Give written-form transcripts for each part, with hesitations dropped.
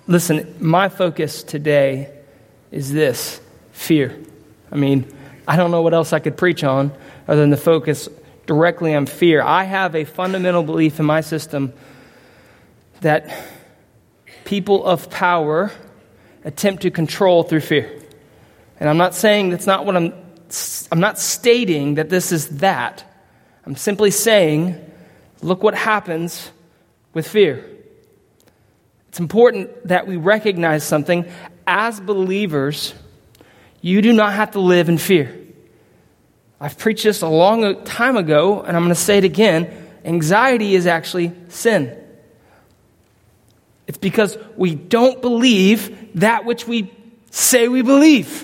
Listen, my focus today is this: fear. I mean, I don't know what else I could preach on other than to focus directly on fear. I have a fundamental belief in my system that people of power attempt to control through fear. And I'm not saying that's not what I'm not stating that this is that. I'm simply saying, look what happens with fear. It's important that we recognize something. As believers, you do not have to live in fear. I've preached this a long time ago, and I'm going to say it again. Anxiety is actually sin. It's because we don't believe that which we say we believe.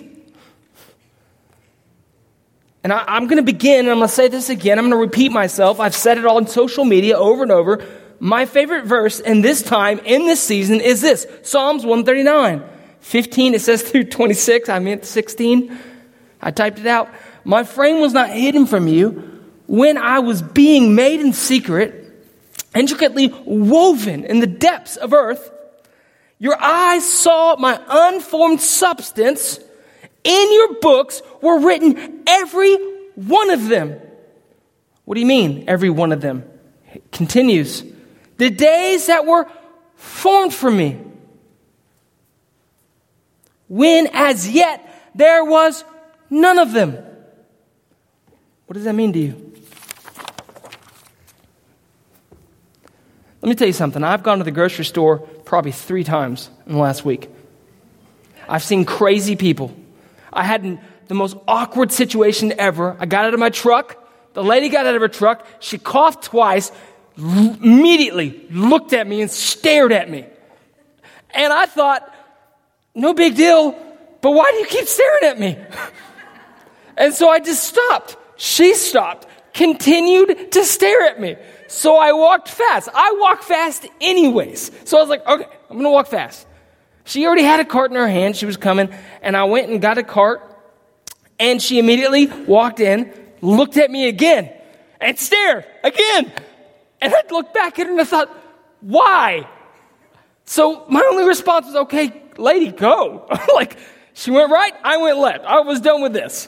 And I'm going to begin, and I'm going to say this again. I'm going to repeat myself. I've said it all on social media over and over. My favorite verse in this time, in this season, is this. Psalms 139. 15, it says through 26. I meant 16. I typed it out. My frame was not hidden from you when I was being made in secret, intricately woven in the depths of earth. Your eyes saw my unformed substance. In your books were written every one of them. What do you mean, every one of them? It continues. The days that were formed for me, when as yet there was none of them. What does that mean to you? Let me tell you something. I've gone to the grocery store probably 3 times in the last week. I've seen crazy people. I had the most awkward situation ever. I got out of my truck. The lady got out of her truck. She coughed twice, immediately looked at me and stared at me. And I thought, no big deal, but why do you keep staring at me? And so I just stopped. She stopped, continued to stare at me. So I walked fast. I walk fast anyways. So I was like, okay, I'm going to walk fast. She already had a cart in her hand. She was coming. And I went and got a cart. And she immediately walked in, looked at me again, and stared again. And I looked back at her and I thought, why? So my only response was, okay, lady, go. Like, she went right, I went left. I was done with this.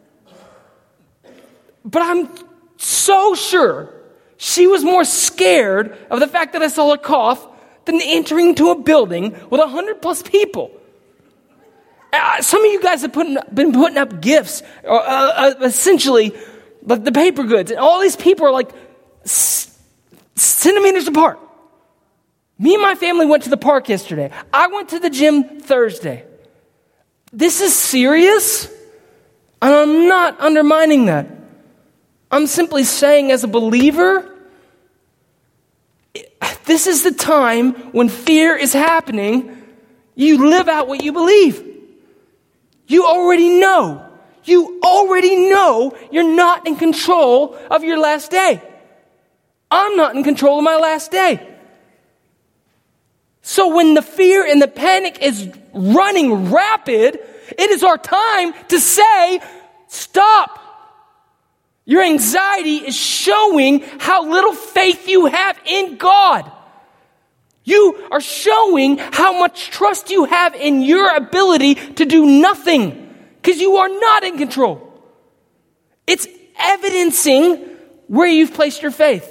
But I'm so sure she was more scared of the fact that I saw a cough than entering into a building with 100+ people. Some of you guys have been putting up gifts, essentially the paper goods, and all these people are like centimeters apart. Me and my family went to the park yesterday. I went to the gym Thursday. This is serious, and I'm not undermining that. I'm simply saying, as a believer, this is the time when fear is happening. You live out what you believe. You already know. You already know you're not in control of your last day. I'm not in control of my last day. So when the fear and the panic is running rapid, it is our time to say, stop. Your anxiety is showing how little faith you have in God. You are showing how much trust you have in your ability to do nothing because you are not in control. It's evidencing where you've placed your faith.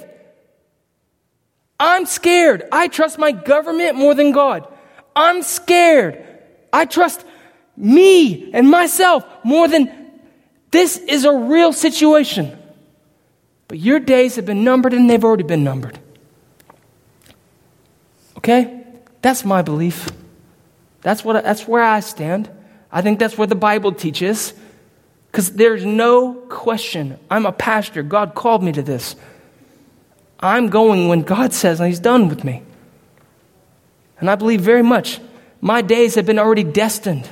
I'm scared. I trust my government more than God. I'm scared. I trust me and myself more than this is a real situation. But your days have been numbered and they've already been numbered. Okay? That's my belief. That's where I stand. I think that's where the Bible teaches. Because there's no question. I'm a pastor. God called me to this. I'm going when God says He's done with me. And I believe very much my days have been already destined.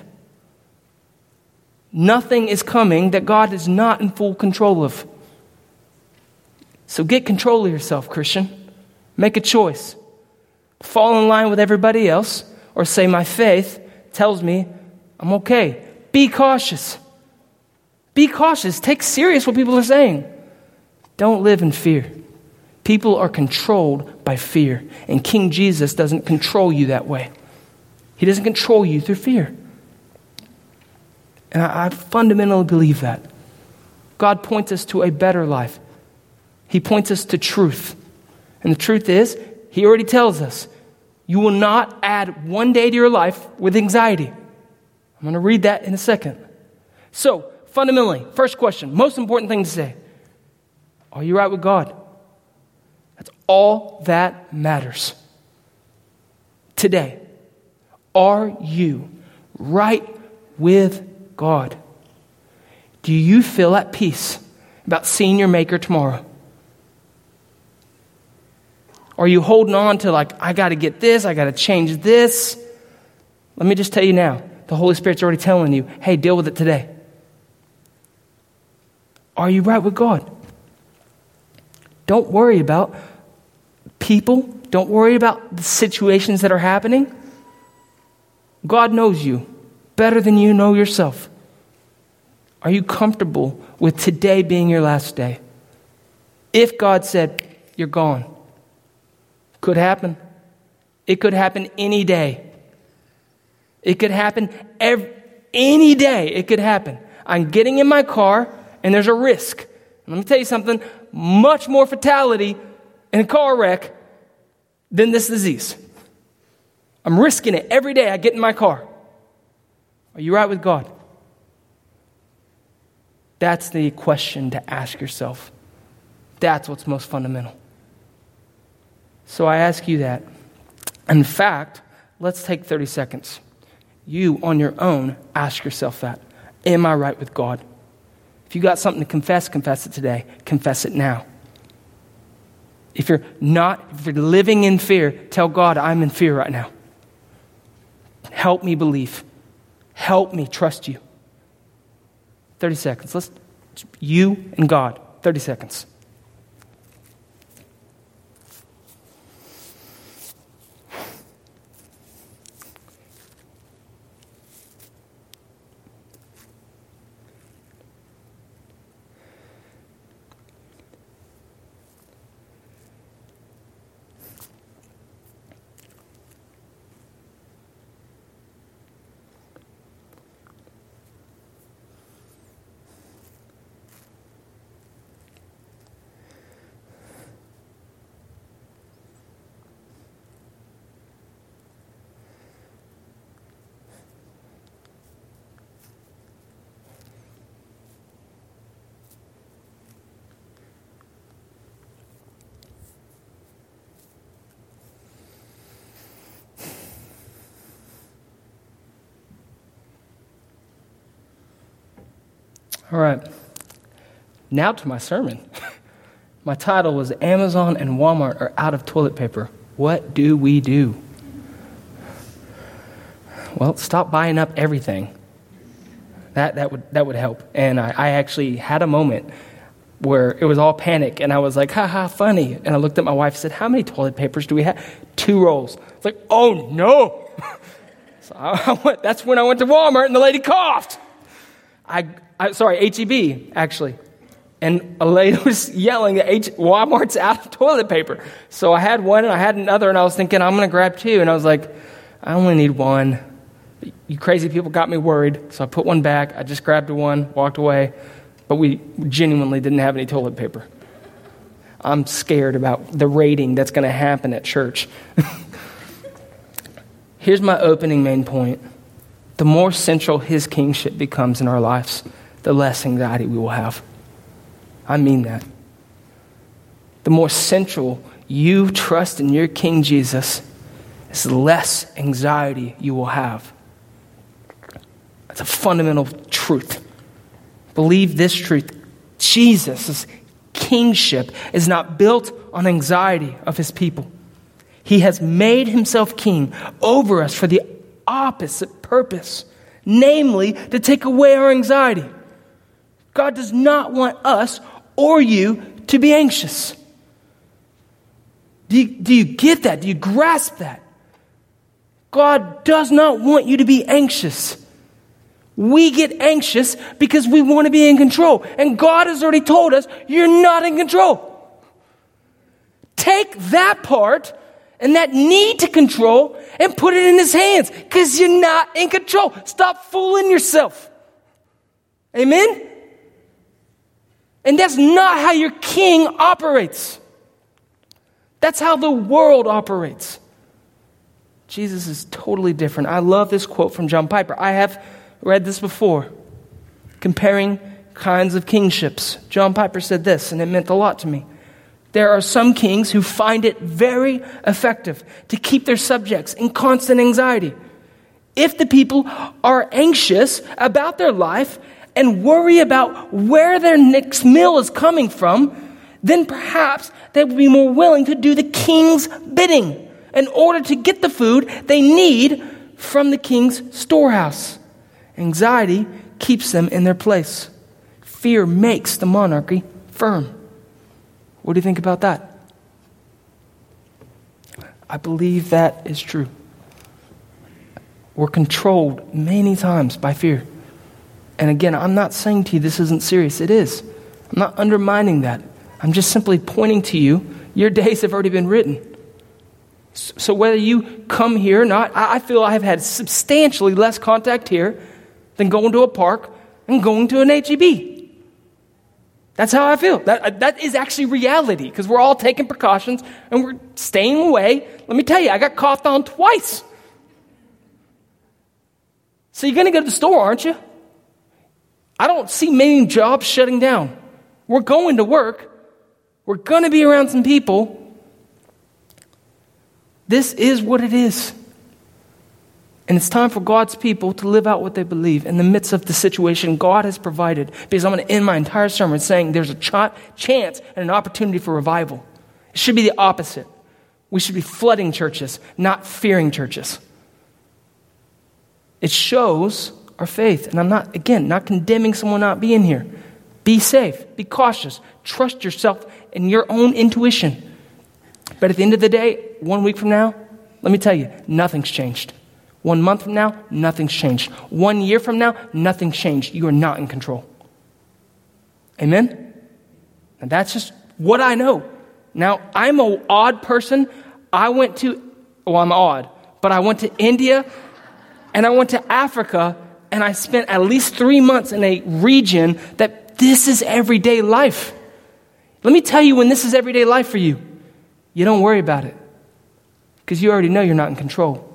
Nothing is coming that God is not in full control of. So get control of yourself, Christian. Make a choice. Fall in line with everybody else, or say my faith tells me I'm okay. Be cautious. Be cautious. Take serious what people are saying. Don't live in fear. People are controlled by fear, and King Jesus doesn't control you that way. He doesn't control you through fear. And I fundamentally believe that. God points us to a better life. He points us to truth. And the truth is, he already tells us, you will not add one day to your life with anxiety. I'm going to read that in a second. So, fundamentally, first question, most important thing to say, are you right with God? That's all that matters. Today, are you right with God? Do you feel at peace about seeing your Maker tomorrow? Are you holding on to I got to get this, I got to change this? Let me just tell you now, the Holy Spirit's already telling you, hey, deal with it today. Are you right with God? Don't worry about people. Don't worry about the situations that are happening. God knows you better than you know yourself. Are you comfortable with today being your last day? If God said, you're gone, could happen. It could happen any day. It could happen any day. It could happen. I'm getting in my car and there's a risk. And let me tell you something, much more fatality in a car wreck than this disease. I'm risking it every day I get in my car. Are you right with God? That's the question to ask yourself. That's what's most fundamental. So I ask you that. In fact, let's take 30 seconds. You, on your own, ask yourself that. Am I right with God? If you got something to confess, confess it today. Confess it now. If you're living in fear, tell God, I'm in fear right now. Help me believe. Help me trust you. 30 seconds. You and God. 30 seconds. All right, now to my sermon. My title was Amazon and Walmart are out of toilet paper. What do we do? Well, stop buying up everything. That would help. And I actually had a moment where it was all panic, and I was like, ha, funny. And I looked at my wife and said, how many toilet papers do we have? 2 rolls. It's like, oh, no. So that's when I went to Walmart, and the lady coughed. H-E-B, actually. And a lady was yelling that Walmart's out of toilet paper. So I had one, and I had another, and I was thinking, I'm going to grab 2. And I was like, I only need 1. You crazy people got me worried. So I put 1 back. I just grabbed 1, walked away. But we genuinely didn't have any toilet paper. I'm scared about the raiding that's going to happen at church. Here's my opening main point. The more central his kingship becomes in our lives, the less anxiety we will have. I mean that. The more central you trust in your King Jesus, the less anxiety you will have. That's a fundamental truth. Believe this truth. Jesus' kingship is not built on anxiety of his people. He has made himself king over us for the opposite purpose, namely to take away our anxiety. God does not want us or you to be anxious. Do you get that? Do you grasp that? God does not want you to be anxious. We get anxious because we want to be in control. And God has already told us, you're not in control. Take that part and that need to control and put it in his hands because you're not in control. Stop fooling yourself. Amen? And that's not how your king operates. That's how the world operates. Jesus is totally different. I love this quote from John Piper. I have read this before, comparing kinds of kingships. John Piper said this, and it meant a lot to me. There are some kings who find it very effective to keep their subjects in constant anxiety. If the people are anxious about their life and worry about where their next meal is coming from, then perhaps they would be more willing to do the king's bidding in order to get the food they need from the king's storehouse. Anxiety keeps them in their place. Fear makes the monarchy firm. What do you think about that? I believe that is true. We're controlled many times by fear. And again, I'm not saying to you this isn't serious. It is. I'm not undermining that. I'm just simply pointing to you, your days have already been written. So whether you come here or not, I feel I have had substantially less contact here than going to a park and going to an HEB. That's how I feel. That is actually reality because we're all taking precautions and we're staying away. Let me tell you, I got coughed on twice. So you're going to go to the store, aren't you? I don't see many jobs shutting down. We're going to work. We're going to be around some people. This is what it is. And it's time for God's people to live out what they believe in the midst of the situation God has provided. Because I'm going to end my entire sermon saying there's a chance and an opportunity for revival. It should be the opposite. We should be flooding churches, not fearing churches. It shows our faith. And I'm not condemning someone not being here. Be safe. Be cautious. Trust yourself in your own intuition. But at the end of the day, 1 week from now, let me tell you, nothing's changed. 1 month from now, nothing's changed. 1 year from now, nothing's changed. You are not in control. Amen? And that's just what I know. Now, I'm an odd person. I'm odd, but I went to India and I went to Africa and I spent at least 3 months in a region that this is everyday life. Let me tell you when this is everyday life for you. You don't worry about it because you already know you're not in control.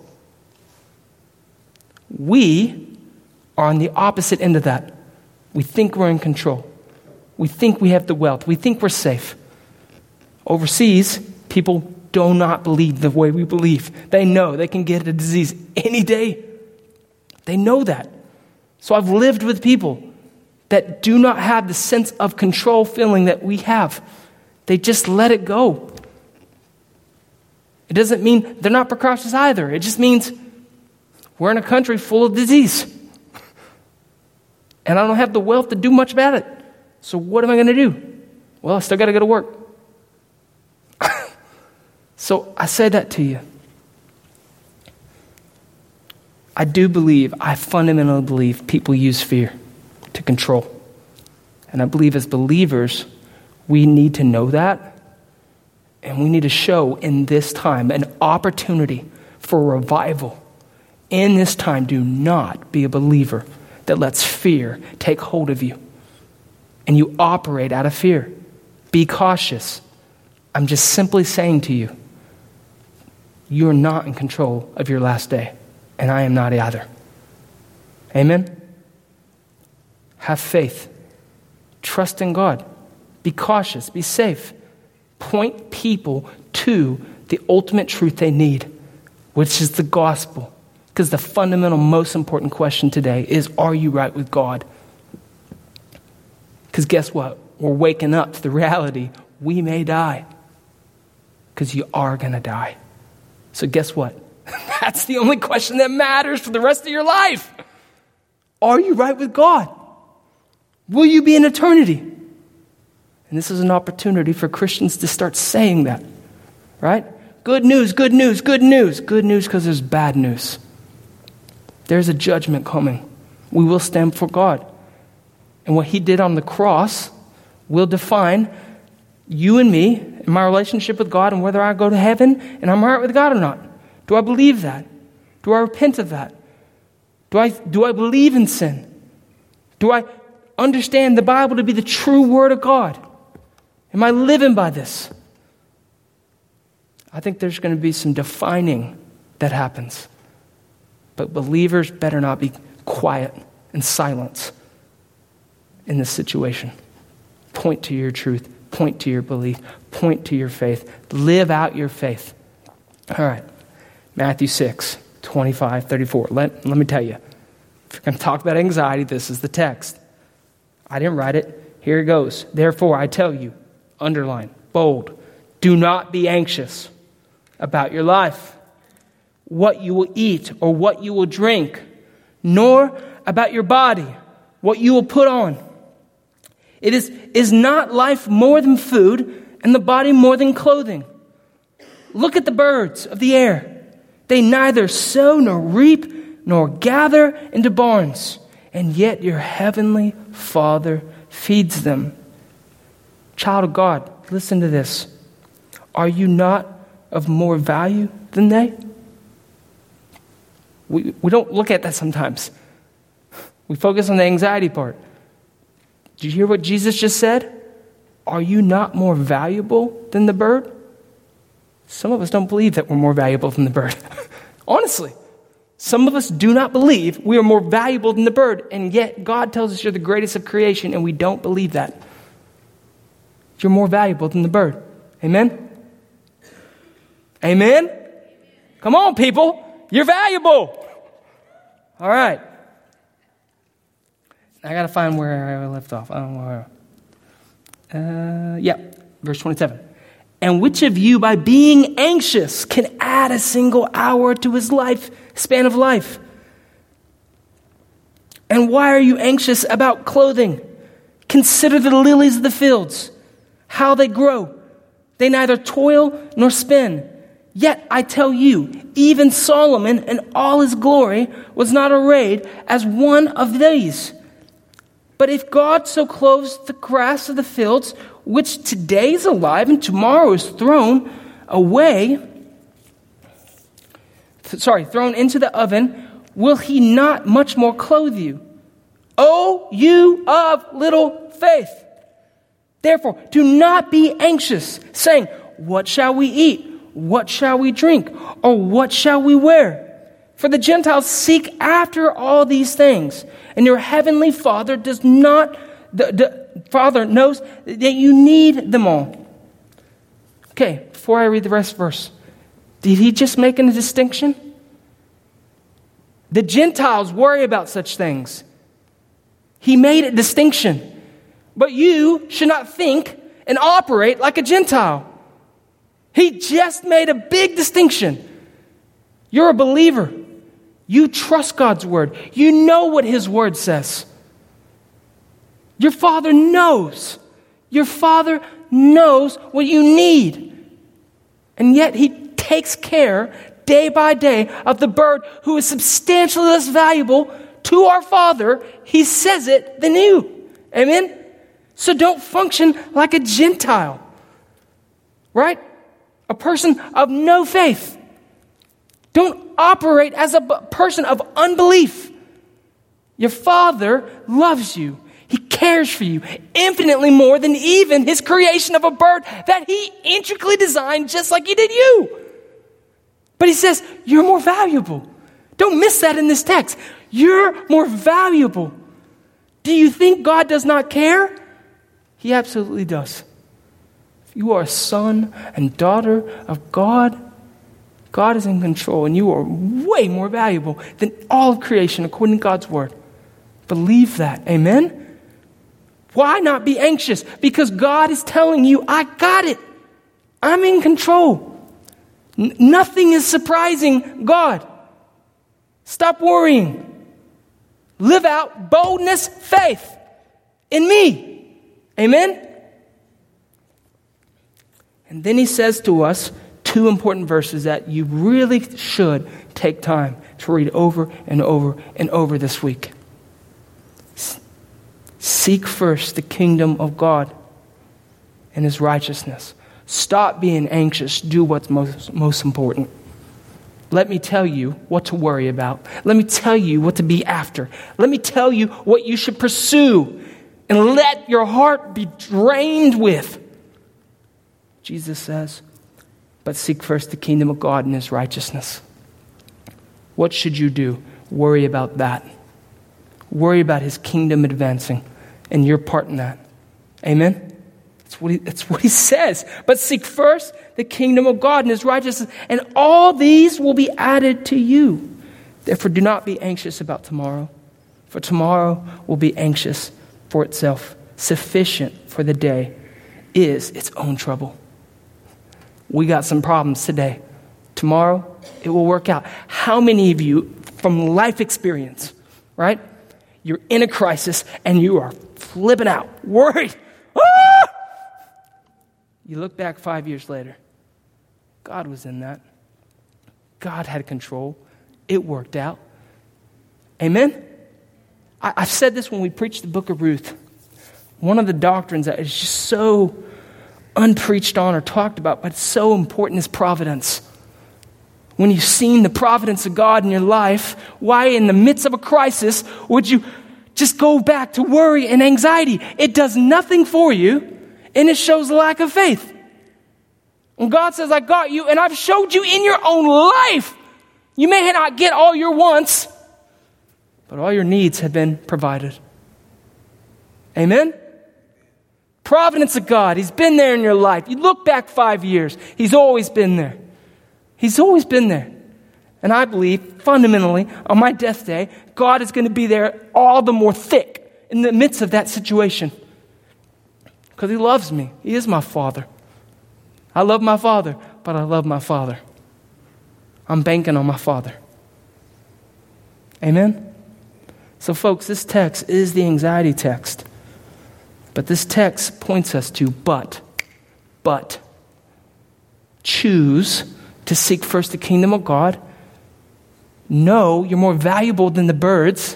We are on the opposite end of that. We think we're in control. We think we have the wealth. We think we're safe. Overseas, people do not believe the way we believe. They know they can get a disease any day. They know that. So I've lived with people that do not have the sense of control feeling that we have. They just let it go. It doesn't mean they're not precautious either. It just means we're in a country full of disease. And I don't have the wealth to do much about it. So what am I going to do? Well, I still got to go to work. So I say that to you. I fundamentally believe people use fear to control. And I believe as believers, we need to know that. And we need to show in this time an opportunity for revival. In this time, do not be a believer that lets fear take hold of you. And you operate out of fear. Be cautious. I'm just simply saying to you, you're not in control of your last day. And I am not either. Amen? Have faith. Trust in God. Be cautious. Be safe. Point people to the ultimate truth they need, which is the gospel. Because the fundamental, most important question today is, are you right with God? Because guess what? We're waking up to the reality we may die. Because you are going to die. So guess what? That's the only question that matters for the rest of your life. Are you right with God? Will you be in eternity? And this is an opportunity for Christians to start saying that. Right? Good news, good news, good news. Good news because there's bad news. There's a judgment coming. We will stand before God. And what he did on the cross will define you and me in my relationship with God and whether I go to heaven and I'm right with God or not? Do I believe that? Do I repent of that? Do I believe in sin? Do I understand the Bible to be the true Word of God? Am I living by this? I think there's going to be some defining that happens. But believers better not be quiet and silent in this situation. Point to your truth. Point to your belief. Point to your faith. Live out your faith. All right. Matthew 6, 25, 34. Let me tell you. If you're going to talk about anxiety, this is the text. I didn't write it. Here it goes. Therefore, I tell you, underline, bold, do not be anxious about your life, what you will eat or what you will drink, nor about your body, what you will put on. Is not life more than food, and the body more than clothing? Look at the birds of the air. They neither sow nor reap nor gather into barns, and yet your heavenly Father feeds them. Child of God, listen to this. Are you not of more value than they? We don't look at that sometimes. We focus on the anxiety part. Did you hear what Jesus just said? Are you not more valuable than the bird? Some of us don't believe that we're more valuable than the bird. Honestly, some of us do not believe we are more valuable than the bird, and yet God tells us you're the greatest of creation, and we don't believe that. You're more valuable than the bird. Amen? Amen? Come on, people. You're valuable. All right. I got to find where I left off. I don't know where. Verse 27. And which of you, by being anxious, can add a single hour to his span of life? And why are you anxious about clothing? Consider the lilies of the fields, how they grow. They neither toil nor spin. Yet I tell you, even Solomon in all his glory was not arrayed as one of these. But if God so clothes the grass of the fields, which today is alive and tomorrow is thrown into the oven, will he not much more clothe you? O you of little faith! Therefore, do not be anxious, saying, what shall we eat? What shall we drink? Or what shall we wear? For the Gentiles seek after all these things, and your heavenly Father does not. The Father knows that you need them all. Okay, before I read the rest of the verse, did he just make a distinction? The Gentiles worry about such things. He made a distinction. But you should not think and operate like a Gentile. He just made a big distinction. You're a believer. You trust God's word. You know what his word says. Your Father knows. Your Father knows what you need. And yet he takes care day by day of the bird who is substantially less valuable to our Father. He says it than you. Amen? So don't function like a Gentile. Right? A person of no faith. Don't operate as a person of unbelief. Your Father loves you. He cares for you infinitely more than even his creation of a bird that he intricately designed just like he did you. But he says, you're more valuable. Don't miss that in this text. You're more valuable. Do you think God does not care? He absolutely does. If you are a son and daughter of God, God is in control, and you are way more valuable than all of creation according to God's word. Believe that. Amen? Why not be anxious? Because God is telling you, I got it. I'm in control. Nothing is surprising God. Stop worrying. Live out boldness, faith in me. Amen? And then he says to us two important verses that you really should take time to read over and over and over this week. Seek first the kingdom of God and his righteousness, Stop being anxious. Do what's most important. Let me tell you what to worry about. Let me tell you what to be after. Let me tell you what you should pursue. And let your heart be drained with. Jesus says, but seek first the kingdom of God and his righteousness. What should you do? Worry about that. Worry about his kingdom advancing and your part in that. Amen? That's what he says. But seek first the kingdom of God and his righteousness, and all these will be added to you. Therefore, do not be anxious about tomorrow, for tomorrow will be anxious for itself. Sufficient for the day is its own trouble. We got some problems today. Tomorrow, it will work out. How many of you, from life experience, right? You're in a crisis and you are flipping out, worried. Ah! You look back 5 years later. God was in that. God had control. It worked out. Amen? I've said this when we preached the book of Ruth. One of the doctrines that is just so unpreached on or talked about, but it's so important, is providence. When you've seen the providence of God in your life, why in the midst of a crisis would you just go back to worry and anxiety? It does nothing for you. And it shows a lack of faith. When God says, I got you, and I've showed you in your own life. You may not get all your wants, but all your needs have been provided. Amen? Providence of God. He's been there in your life. You look back 5 years. He's always been there. He's always been there. And I believe, fundamentally, on my death day, God is going to be there all the more thick in the midst of that situation. Because he loves me. He is my Father. I love my Father, but I love my Father. I'm banking on my Father. Amen? So folks, this text is the anxiety text. But this text points us to but. Choose to seek first the kingdom of God. Know you're more valuable than the birds.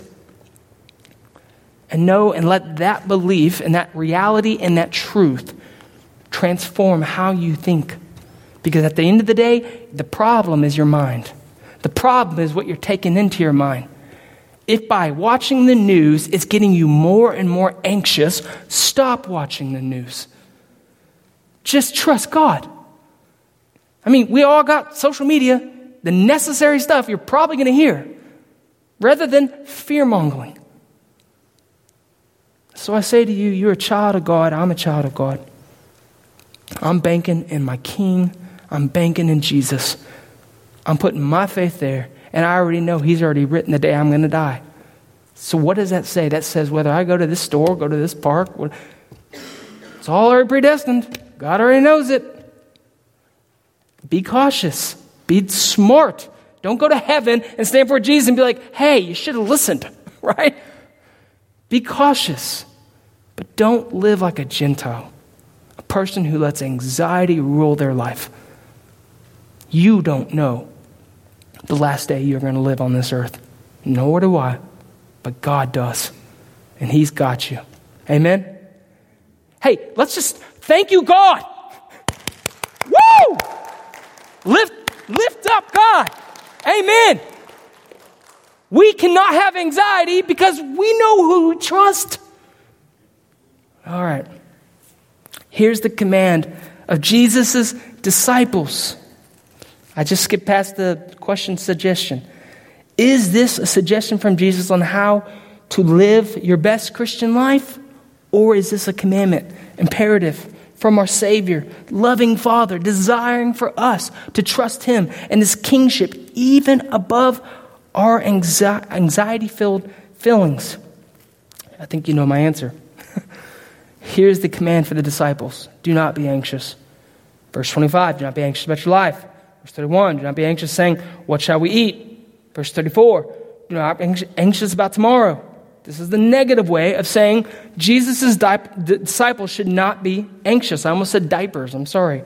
And know and let that belief and that reality and that truth transform how you think. Because at the end of the day, the problem is your mind. The problem is what you're taking into your mind. If by watching the news it's getting you more and more anxious, stop watching the news. Just trust God. I mean, we all got social media, the necessary stuff you're probably going to hear, rather than fear-mongering. So I say to you, you're a child of God. I'm a child of God. I'm banking in my King. I'm banking in Jesus. I'm putting my faith there. And I already know he's already written the day I'm going to die. So what does that say? That says whether I go to this store, go to this park, it's all already predestined. God already knows it. Be cautious. Be smart. Don't go to heaven and stand before Jesus and be like, hey, you should have listened, right? Be cautious, but don't live like a Gentile, a person who lets anxiety rule their life. You don't know the last day you're going to live on this earth. Nor do I, but God does, and he's got you. Amen? Hey, let's just thank you, God. Woo! Lift up God. Amen. We cannot have anxiety because we know who we trust. All right. Here's the command of Jesus' disciples. I just skipped past the question suggestion. Is this a suggestion from Jesus on how to live your best Christian life? Or is this a commandment, imperative from our Savior, loving Father, desiring for us to trust him and his kingship even above our anxiety-filled feelings? I think you know my answer. Here's the command for the disciples. Do not be anxious. Verse 25, do not be anxious about your life. Verse 31, do not be anxious saying, what shall we eat? Verse 34, do not be anxious about tomorrow. This is the negative way of saying Jesus' disciples should not be anxious. I almost said diapers. I'm sorry.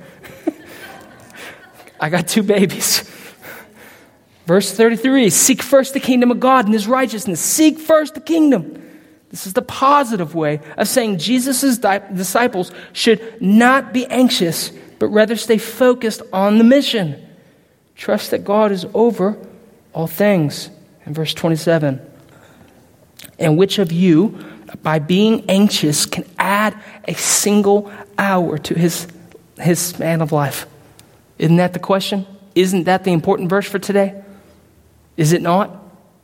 I got 2 babies. Verse 33, seek first the kingdom of God and his righteousness. Seek first the kingdom. This is the positive way of saying Jesus' disciples should not be anxious but rather stay focused on the mission. Trust that God is over all things. In verse 27, and which of you, by being anxious, can add a single hour to his span of life? Isn't that the question? Isn't that the important verse for today? Is it not?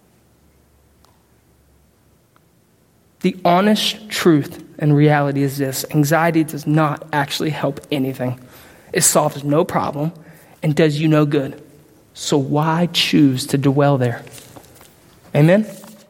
The honest truth and reality is this: anxiety does not actually help anything. It solves no problem and does you no good. So why choose to dwell there? Amen?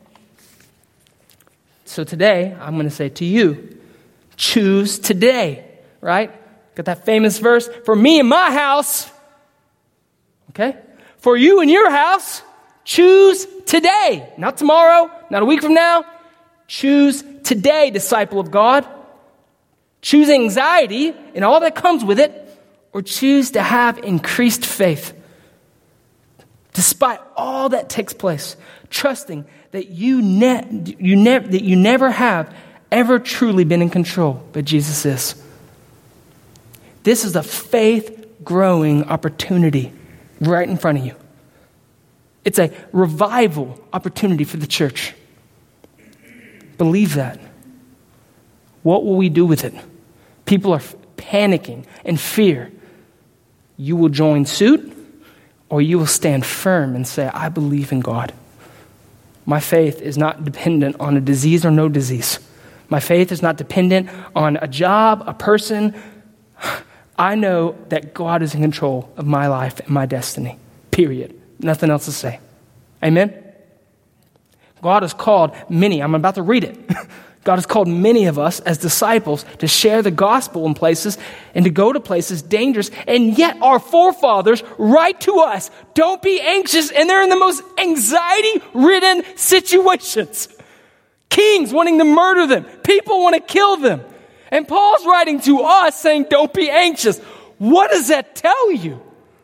So today, I'm going to say to you, choose today, right? Got that famous verse, for me and my house, okay? For you and your house, choose today. Not tomorrow, not a week from now. Choose today, disciple of God. Choose anxiety and all that comes with it, or choose to have increased faith. Despite all that takes place, trusting that you never have ever truly been in control, but Jesus is. This is a faith-growing opportunity right in front of you. It's a revival opportunity for the church. Believe that. What will we do with it? People are panicking in fear. You will join suit, or you will stand firm and say, I believe in God. My faith is not dependent on a disease or no disease. My faith is not dependent on a job, a person. I know that God is in control of my life and my destiny. Period. Nothing else to say. Amen? God has called many, I'm about to read it. God has called many of us as disciples to share the gospel in places and to go to places dangerous. And yet our forefathers write to us, don't be anxious. And they're in the most anxiety-ridden situations. Kings wanting to murder them. People want to kill them. And Paul's writing to us saying, don't be anxious. What does that tell you? It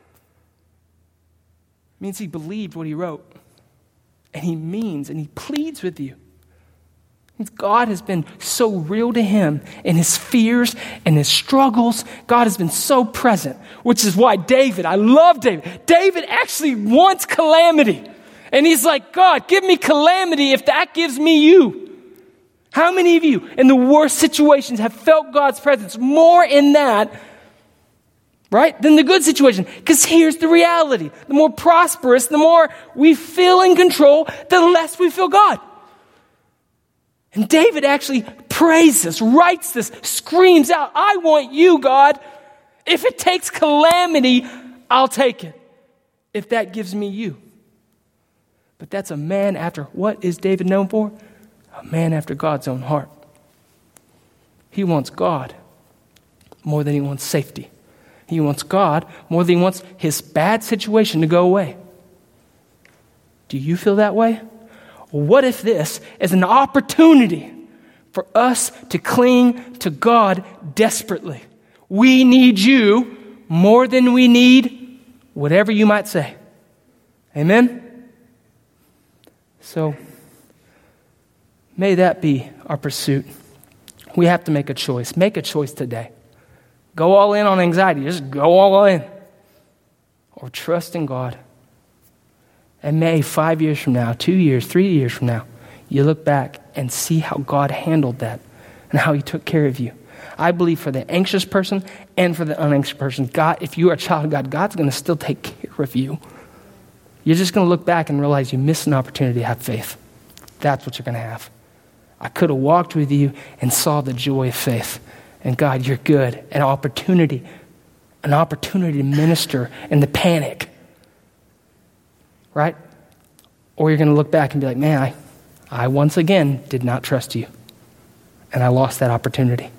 means he believed what he wrote. And he means and he pleads with you. God has been so real to him in his fears and his struggles. God has been so present, which is why David, I love David. David actually wants calamity. And he's like, God, give me calamity if that gives me you. How many of you in the worst situations have felt God's presence more in that, right, than the good situation? Because here's the reality. The more prosperous, the more we feel in control, the less we feel God. And David actually prays this, writes this, screams out, I want you, God. If it takes calamity, I'll take it. If that gives me you. But that's a man after, what is David known for? A man after God's own heart. He wants God more than he wants safety. He wants God more than he wants his bad situation to go away. Do you feel that way? What if this is an opportunity for us to cling to God desperately? We need you more than we need whatever you might say. Amen? So, may that be our pursuit. We have to make a choice. Make a choice today. Go all in on anxiety. Just go all in. Or trust in God. And may 5 years from now, 2 years, 3 years from now, you look back and see how God handled that and how he took care of you. I believe for the anxious person and for the unanxious person, God, if you are a child of God, God's going to still take care of you. You're just going to look back and realize you missed an opportunity to have faith. That's what you're going to have. I could have walked with you and saw the joy of faith. And God, you're good. An opportunity to minister in the panic. Right? Or you're going to look back and be like, man, I once again did not trust you. And I lost that opportunity.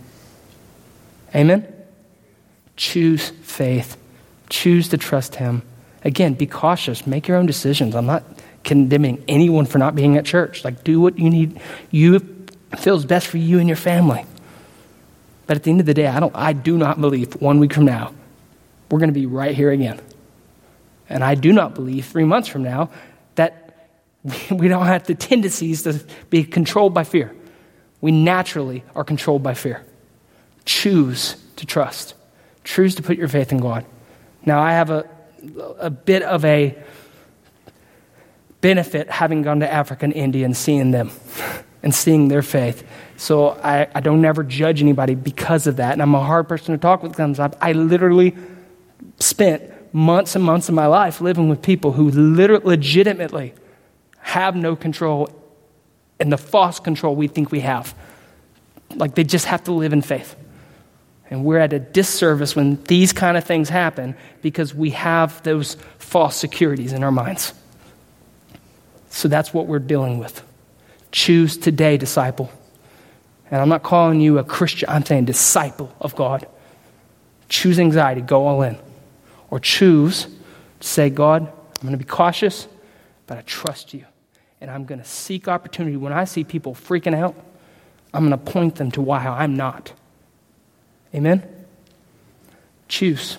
Amen? Choose faith. Choose to trust him. Again, be cautious. Make your own decisions. I'm not condemning anyone for not being at church. Like, do what you need. You feels best for you and your family. But at the end of the day, I do not believe 1 week from now, we're going to be right here again. And I do not believe 3 months from now that we don't have the tendencies to be controlled by fear. We naturally are controlled by fear. Choose to trust. Choose to put your faith in God. Now, I have a bit of a benefit having gone to Africa and India and seeing them and seeing their faith. So I don't ever judge anybody because of that. And I'm a hard person to talk with because I literally spent months and months of my life living with people who legitimately have no control and the false control we think we have. Like they just have to live in faith. And we're at a disservice when these kind of things happen because we have those false securities in our minds. So that's what we're dealing with. Choose today, disciple. And I'm not calling you a Christian, I'm saying disciple of God. Choose anxiety, go all in. Or choose to say, God, I'm going to be cautious, but I trust you. And I'm going to seek opportunity. When I see people freaking out, I'm going to point them to why I'm not. Amen? Choose.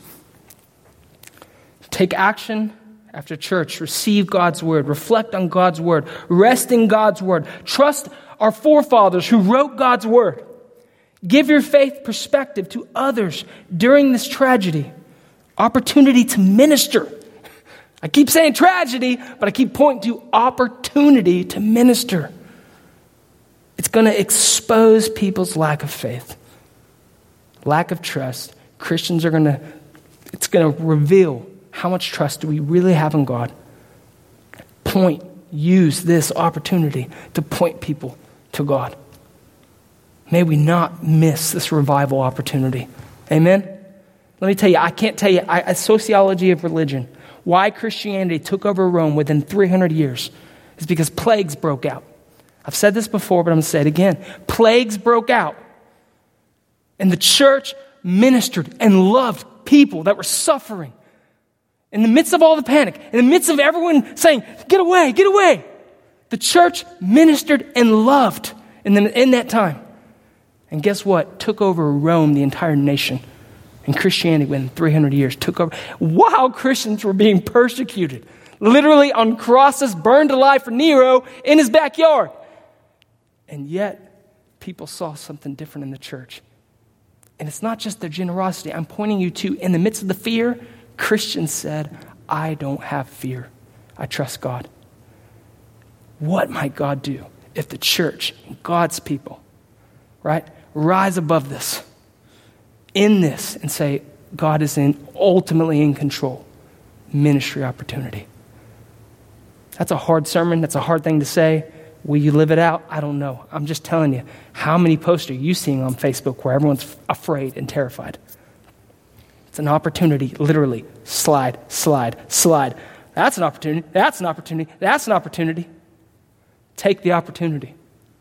Take action after church. Receive God's word. Reflect on God's word. Rest in God's word. Trust our forefathers who wrote God's word. Give your faith perspective to others during this tragedy. Opportunity to minister. I keep saying tragedy, but I keep pointing to opportunity to minister. It's going to expose people's lack of faith, lack of trust. Christians it's going to reveal how much trust do we really have in God. Use this opportunity to point people to God. May we not miss this revival opportunity. Amen? Let me tell you, I can't tell you, a sociology of religion, why Christianity took over Rome within 300 years is because plagues broke out. I've said this before, but I'm going to say it again. Plagues broke out. And the church ministered and loved people that were suffering. In the midst of all the panic, in the midst of everyone saying, get away, get away. The church ministered and loved in that time. And guess what? Took over Rome, the entire nation. And Christianity, within 300 years, took over. While Christians were being persecuted, literally on crosses, burned alive for Nero in his backyard. And yet, people saw something different in the church. And it's not just their generosity. I'm pointing you to, in the midst of the fear, Christians said, I don't have fear. I trust God. What might God do if the church, God's people, right, rise above this, in this, and say, God is ultimately in control. Ministry opportunity. That's a hard sermon. That's a hard thing to say. Will you live it out? I don't know. I'm just telling you, how many posts are you seeing on Facebook where everyone's afraid and terrified? It's an opportunity, literally. Slide, slide, slide. That's an opportunity. That's an opportunity. That's an opportunity. Take the opportunity.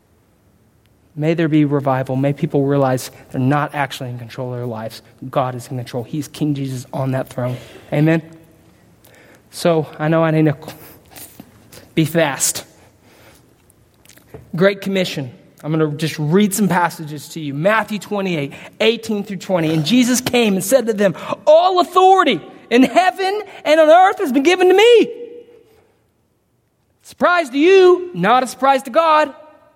May there be revival. May people realize they're not actually in control of their lives. God is in control. He's King Jesus on that throne. Amen? So I know I need to be fast. Great Commission. I'm going to just read some passages to you. Matthew 28, 18 through 20. And Jesus came and said to them, all authority in heaven and on earth has been given to me. Surprise to you, not a surprise to God.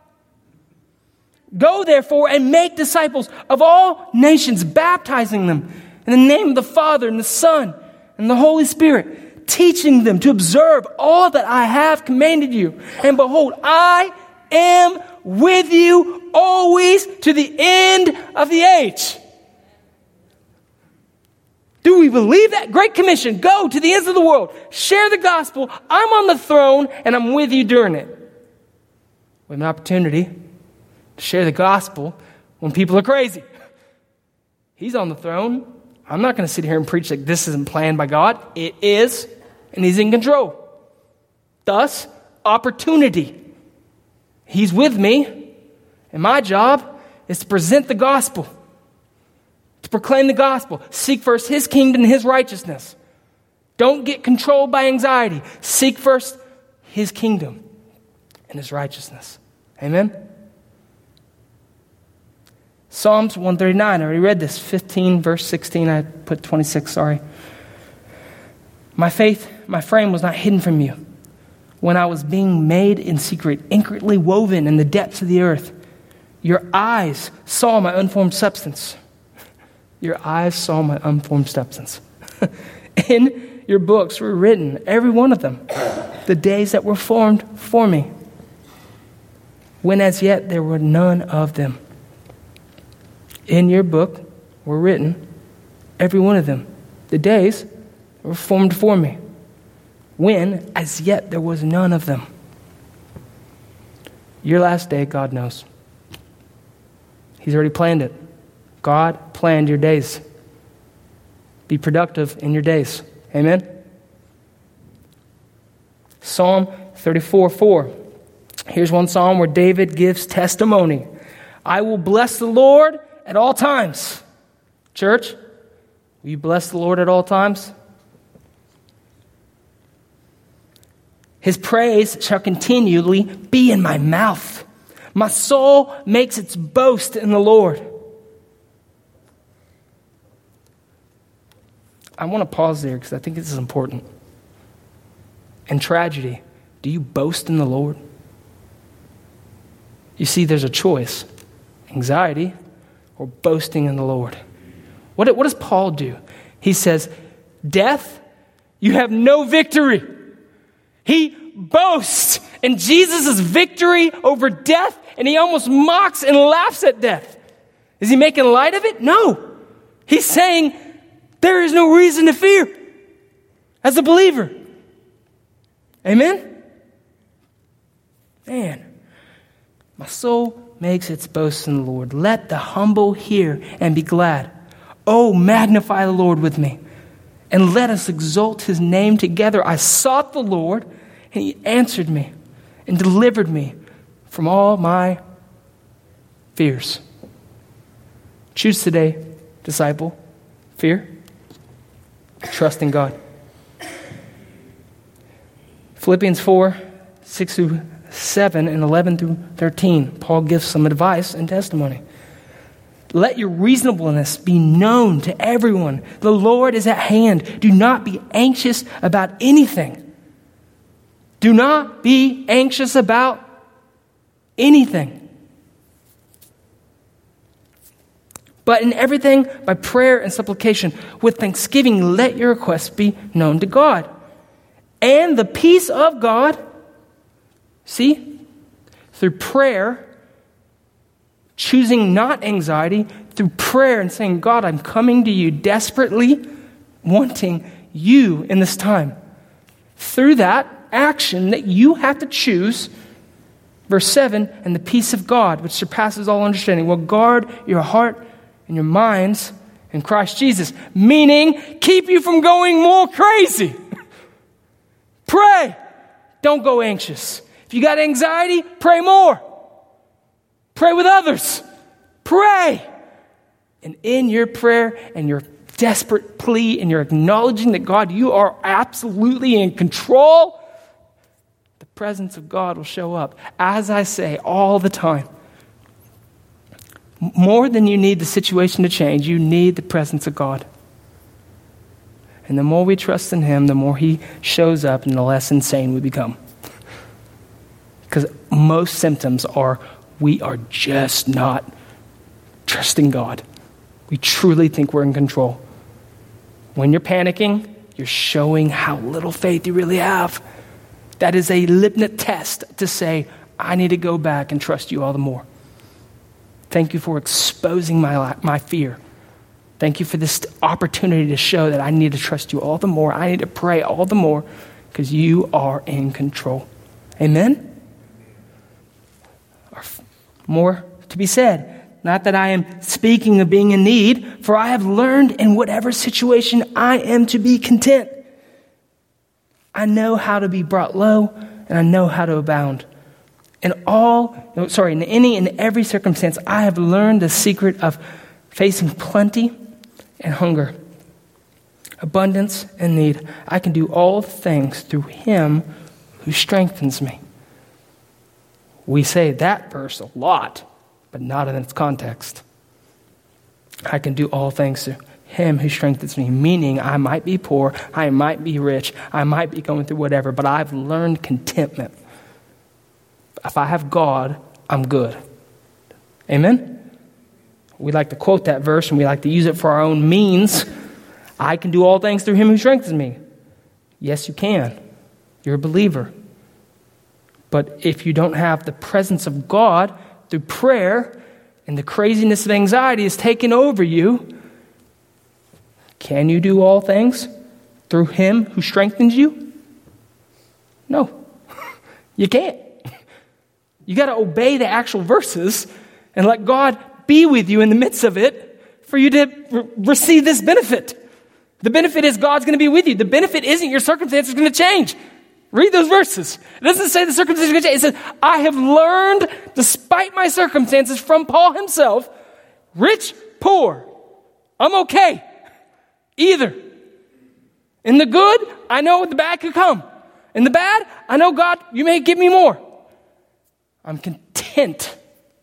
Go therefore and make disciples of all nations, baptizing them in the name of the Father and the Son and the Holy Spirit, teaching them to observe all that I have commanded you. And behold, I am with you always to the end of the age. Do we believe that? Great Commission. Go to the ends of the world. Share the gospel. I'm on the throne and I'm with you during it. We have an opportunity to share the gospel when people are crazy. He's on the throne. I'm not going to sit here and preach like this isn't planned by God. It is, and He's in control. Thus, opportunity. He's with me, and my job is to present the gospel, to proclaim the gospel. Seek first His kingdom and His righteousness. Don't get controlled by anxiety. Seek first His kingdom and His righteousness. Amen? Psalms 139, I already read this, 15, verse 16, I put 26, sorry. My frame was not hidden from you when I was being made in secret, intricately woven in the depths of the earth. Your eyes saw my unformed substance. your eyes saw my unformed substance. In your books were written, every one of them, the days that were formed for me, when as yet there were none of them. In your book were written, every one of them, the days that were formed for me, when as yet there was none of them. Your last day, God knows. He's already planned it. God planned your days. Be productive in your days. Amen? Psalm 34:4. Here's one psalm where David gives testimony. I will bless the Lord at all times. Church, will you bless the Lord at all times? His praise shall continually be in my mouth. My soul makes its boast in the Lord. I want to pause there because I think this is important. In tragedy, do you boast in the Lord? You see, there's a choice. Anxiety or boasting in the Lord. What does Paul do? He says, death, you have no victory. He boasts in Jesus' victory over death, and he almost mocks and laughs at death. Is he making light of it? No. He's saying there is no reason to fear as a believer. Amen? Man, my soul makes its boast in the Lord. Let the humble hear and be glad. Oh, magnify the Lord with me, and let us exalt his name together. I sought the Lord, and he answered me and delivered me from all my fears. Choose today, disciple, fear, trust in God. Philippians 4, 6 through 7 and 11 through 13, Paul gives some advice and testimony. Let your reasonableness be known to everyone. The Lord is at hand. Do not be anxious about anything. Do not be anxious about anything. But in everything, by prayer and supplication, with thanksgiving, let your requests be known to God. And the peace of God, see, through prayer, choosing not anxiety, through prayer and saying, God, I'm coming to you desperately, wanting you in this time. Through that action that you have to choose, verse 7, and the peace of God, which surpasses all understanding, will guard your heart and your minds in Christ Jesus. Meaning, keep you from going more crazy. Pray. Don't go anxious. If you got anxiety, pray more. Pray with others. Pray. And in your prayer and your desperate plea and your acknowledging that God, you are absolutely in control, the presence of God will show up. As I say all the time, more than you need the situation to change, you need the presence of God. And the more we trust in him, the more he shows up and the less insane we become. Because most symptoms are we are just not trusting God. We truly think we're in control. When you're panicking, you're showing how little faith you really have. That is a litmus test to say, I need to go back and trust you all the more. Thank you for exposing my fear. Thank you for this opportunity to show that I need to trust you all the more. I need to pray all the more because you are in control. Amen? More to be said. Not that I am speaking of being in need, for I have learned in whatever situation I am to be content. I know how to be brought low, and I know how to abound. In any and every circumstance, I have learned the secret of facing plenty and hunger, abundance and need. I can do all things through him who strengthens me. We say that verse a lot, but not in its context. I can do all things through him who strengthens me, meaning I might be poor, I might be rich, I might be going through whatever, but I've learned contentment. If I have God, I'm good. Amen? We like to quote that verse and we like to use it for our own means. I can do all things through him who strengthens me. Yes, you can. You're a believer. But if you don't have the presence of God through prayer and the craziness of anxiety is taking over you, can you do all things through him who strengthens you? No, you can't. You got to obey the actual verses and let God be with you in the midst of it for you to receive this benefit. The benefit is God's going to be with you. The benefit isn't your circumstances going to change. Read those verses. It doesn't say the circumstances are going to change. It says, I have learned, despite my circumstances, from Paul himself, rich, poor, I'm okay. Either. In the good, I know the bad could come. In the bad, I know, God, you may give me more. I'm content.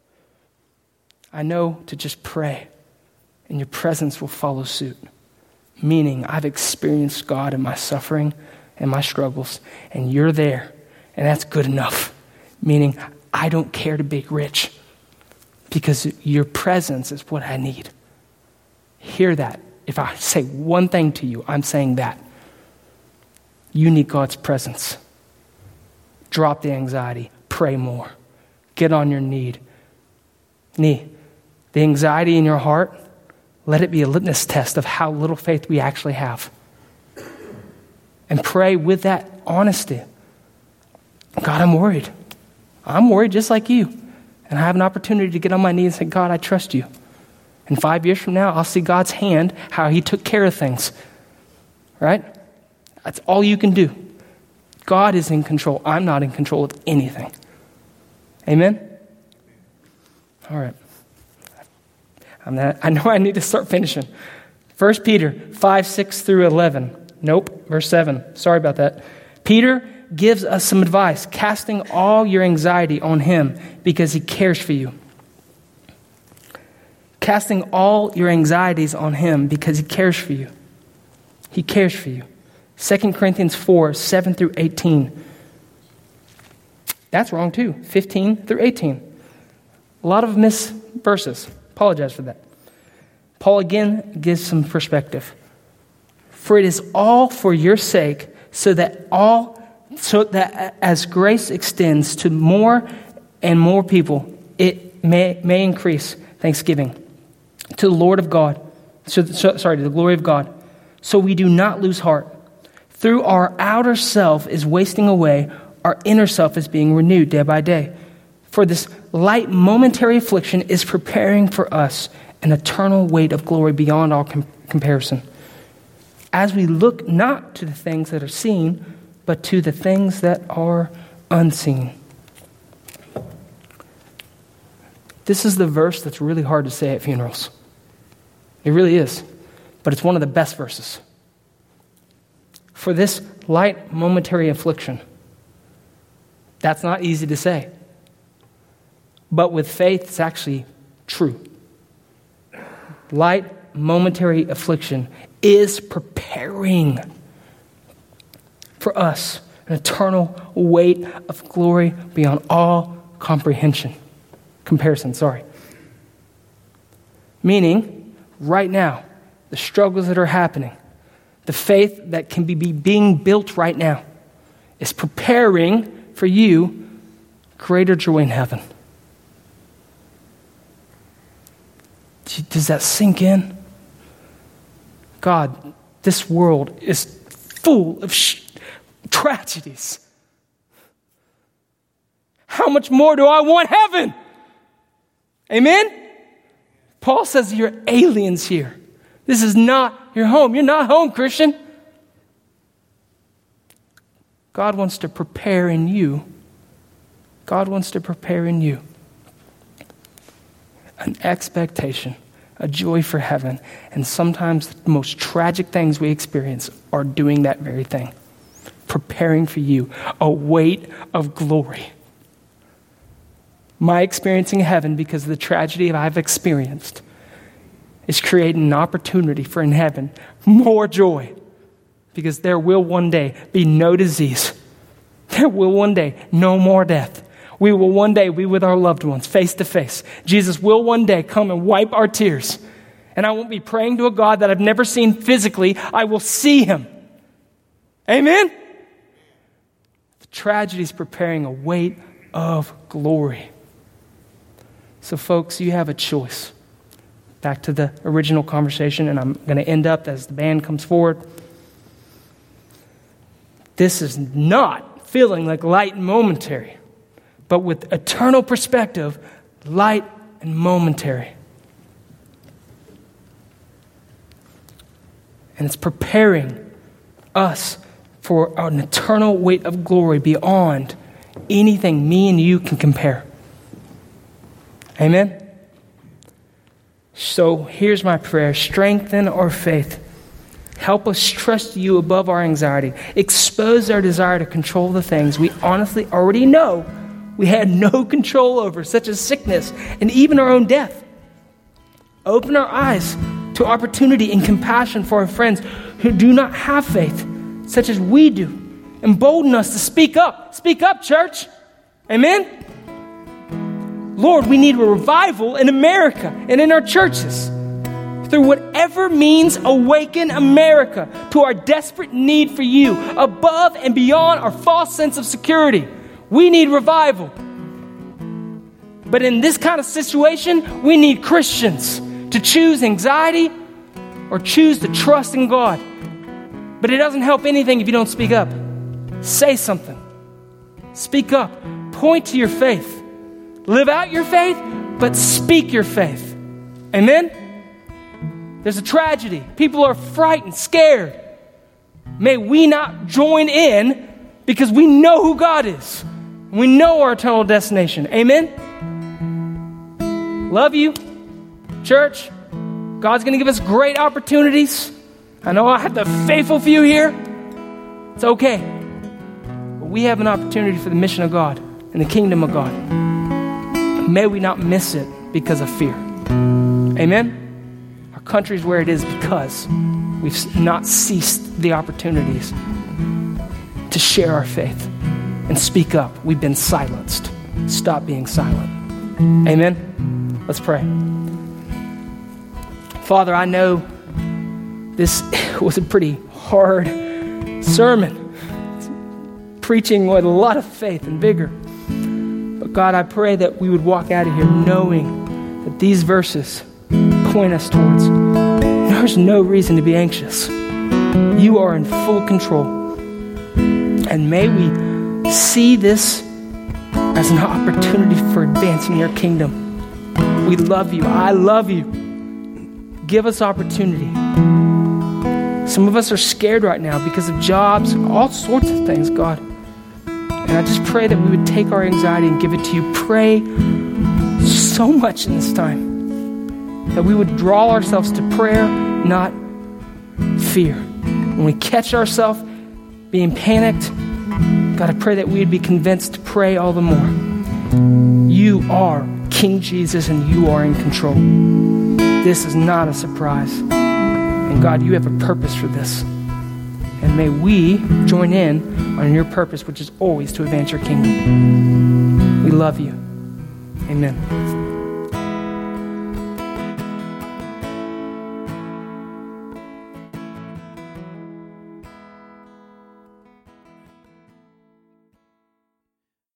I know to just pray, and your presence will follow suit. Meaning, I've experienced God in my suffering and my struggles, and you're there, and that's good enough. Meaning, I don't care to be rich, because your presence is what I need. Hear that. If I say one thing to you, I'm saying that. You need God's presence. Drop the anxiety. Pray more. Get on your knee. The anxiety in your heart, let it be a litmus test of how little faith we actually have. And pray with that honesty. God, I'm worried. I'm worried just like you. And I have an opportunity to get on my knees and say, God, I trust you. And 5 years from now, I'll see God's hand, how he took care of things. Right? That's all you can do. God is in control. I'm not in control of anything. Amen? All right. I know I need to start finishing. 1 Peter 5, 6 through 11. Nope, verse 7. Sorry about that. Peter gives us some advice, casting all your anxiety on him because he cares for you. Casting all your anxieties on him because he cares for you. He cares for you. 2 Corinthians 4, 7 through 18. That's wrong too. 15 through 18. A lot of missed verses. Apologize for that. Paul again gives some perspective. For it is all for your sake, so that as grace extends to more and more people, it may increase thanksgiving to the Lord of God. To the glory of God. So we do not lose heart. Through our outer self is wasting away, our inner self is being renewed day by day. For this light momentary affliction is preparing for us an eternal weight of glory beyond all comparison. As we look not to the things that are seen, but to the things that are unseen. This is the verse that's really hard to say at funerals. It really is. But it's one of the best verses. For this light momentary affliction. That's not easy to say. But with faith, it's actually true. Light momentary affliction is preparing for us an eternal weight of glory beyond all comparison. Meaning, right now, the struggles that are happening, the faith that can be being built right now, is preparing for you greater joy in heaven. Does that sink in? God, this world is full of tragedies. How much more do I want heaven? Amen? Paul says you're aliens here. This is not your home. You're not home, Christian. God wants to prepare in you. God wants to prepare in you an expectation, a joy for heaven. And sometimes the most tragic things we experience are doing that very thing. Preparing for you a weight of glory. My experiencing heaven because of the tragedy I've experienced is creating an opportunity for in heaven more joy. Because there will one day be no disease. There will one day no more death. We will one day be with our loved ones face to face. Jesus will one day come and wipe our tears. And I won't be praying to a God that I've never seen physically. I will see him. Amen? The tragedy is preparing a weight of glory. So folks, you have a choice. Back to the original conversation, and I'm going to end up as the band comes forward. This is not feeling like light and momentary, but with eternal perspective, light and momentary. And it's preparing us for an eternal weight of glory beyond anything me and you can compare. Amen? So here's my prayer. Strengthen our faith. Help us trust you above our anxiety. Expose our desire to control the things we honestly already know we had no control over, such as sickness and even our own death. Open our eyes to opportunity and compassion for our friends who do not have faith, such as we do. Embolden us to speak up. Speak up, church. Amen? Lord, we need a revival in America and in our churches. Through whatever means, awaken America to our desperate need for you, above and beyond our false sense of security. We need revival. But in this kind of situation, we need Christians to choose anxiety or choose to trust in God. But it doesn't help anything if you don't speak up. Say something. Speak up. Point to your faith. Live out your faith, but speak your faith. Amen? There's a tragedy. People are frightened, scared. May we not join in because we know who God is. We know our eternal destination. Amen? Love you, church. God's going to give us great opportunities. I know I have the faithful few here. It's okay. But we have an opportunity for the mission of God and the kingdom of God. May we not miss it because of fear. Amen? Our country's where it is because we've not ceased the opportunities to share our faith and speak up. We've been silenced. Stop being silent. Amen? Let's pray. Father, I know this was a pretty hard sermon. Preaching with a lot of faith and vigor. But God, I pray that we would walk out of here knowing that these verses point us towards there's no reason to be anxious. You are in full control. And may we see this as an opportunity for advancing your kingdom. We love you. I love you. Give us opportunity. Some of us are scared right now because of jobs, all sorts of things, God. And I just pray that we would take our anxiety and give it to you. Pray so much in this time that we would draw ourselves to prayer, not fear. When we catch ourselves being panicked, God, I pray that we would be convinced to pray all the more. You are King Jesus and you are in control. This is not a surprise. And God, you have a purpose for this. And may we join in on your purpose, which is always to advance your kingdom. We love you. Amen.